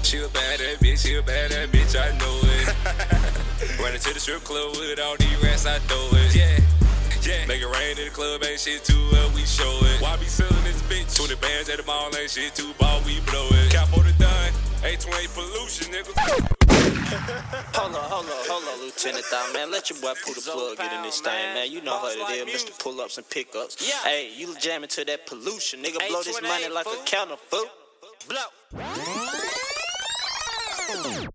She a bad that bitch, I know it. Running to the strip club with all these rats, I throw it. Yeah. Make it rain in the club, ain't shit too well, we show it. Why be selling this bitch? 20 bands at the mall, ain't shit too ball, we blow it. Capo the done, 828 pollution, nigga. Hold on, Lieutenant Thou, man. Let your boy pull the plug get in this thing, man. You know how it is, Mr. Pull-Ups and Pickups. Yeah. Hey, you jamming to that pollution, nigga. Blow this money like a counter, fool. Blow.